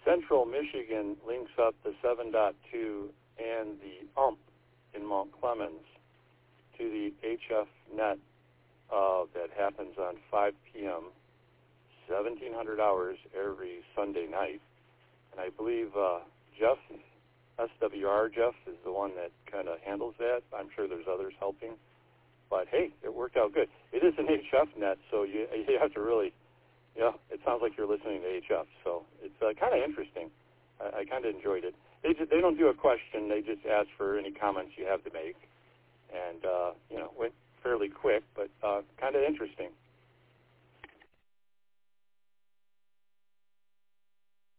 Central Michigan links up the 7.2 and the UMP in Mount Clemens to the HF net that happens on 5 p.m., 1,700 hours every Sunday night. And I believe Jeff, SWR Jeff, is the one that kind of handles that. I'm sure there's others helping. But, hey, it worked out good. It is an HF net, so you have to really, it sounds like you're listening to HF. So it's kind of interesting. I kind of enjoyed it. They don't do a question. They just ask for any comments you have to make. And, went fairly quick, but kind of interesting.